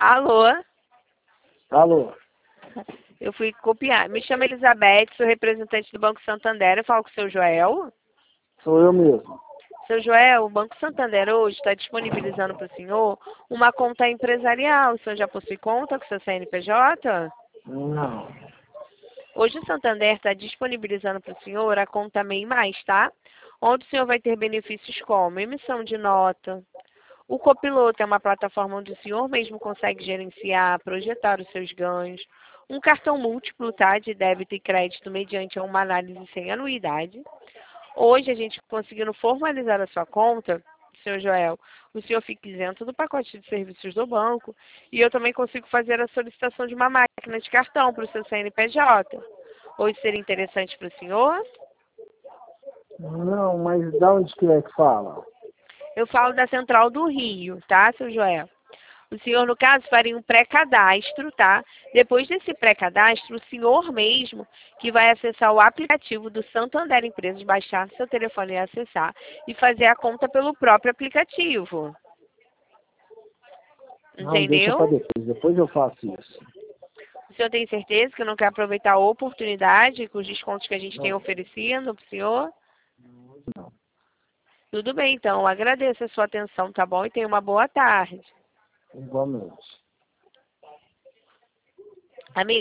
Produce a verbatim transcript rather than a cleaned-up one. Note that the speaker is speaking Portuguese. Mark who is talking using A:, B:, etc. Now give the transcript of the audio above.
A: Alô?
B: Alô?
A: Eu fui copiar. Me chamo Elizabeth, sou representante do Banco Santander. Eu falo com o seu Joel.
B: Sou eu mesmo.
A: Seu Joel, o Banco Santander hoje está disponibilizando para o senhor uma conta empresarial. O senhor já possui conta com seu C N P J?
B: Não.
A: Hoje o Santander está disponibilizando para o senhor a conta MEI Mais, tá? Onde o senhor vai ter benefícios como emissão de nota. O copiloto é uma plataforma onde o senhor mesmo consegue gerenciar, projetar os seus ganhos. Um cartão múltiplo, tá? De débito e crédito mediante uma análise sem anuidade. Hoje, a gente conseguindo formalizar a sua conta, senhor Joel, o senhor fica isento do pacote de serviços do banco e eu também consigo fazer a solicitação de uma máquina de cartão para o seu C N P J. Hoje seria interessante para o senhor?
B: Não, mas da onde que é que fala?
A: Eu falo da Central do Rio, tá, seu Joel? O senhor, no caso, faria um pré-cadastro, tá? Depois desse pré-cadastro, o senhor mesmo que vai acessar o aplicativo do Santander Empresas, baixar seu telefone e acessar, e fazer a conta pelo próprio aplicativo.
B: Não, deixa para
A: Entendeu?
B: depois. Depois eu faço isso.
A: O senhor tem certeza que não quer aproveitar a oportunidade com os descontos que a gente tem
B: Não,
A: oferecido para o senhor?
B: não.
A: Tudo bem, então. Agradeço a sua atenção, tá bom? E tenha uma boa tarde.
B: Igualmente.
A: Amiga.